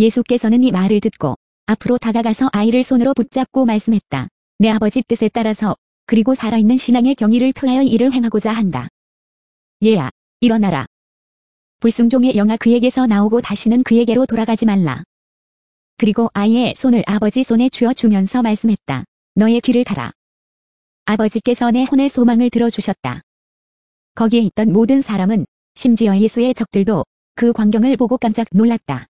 예수께서는 이 말을 듣고 앞으로 다가가서 아이를 손으로 붙잡고 말씀했다. 내 아버지 뜻에 따라서 그리고 살아있는 신앙의 경의를 표하여 이를 행하고자 한다. 얘야, 일어나라. 불순종의 영아 그에게서 나오고 다시는 그에게로 돌아가지 말라. 그리고 아이의 손을 아버지 손에 쥐어 주면서 말씀했다. 너의 길을 가라. 아버지께서 내 혼의 소망을 들어주셨다. 거기에 있던 모든 사람은 심지어 예수의 적들도 그 광경을 보고 깜짝 놀랐다.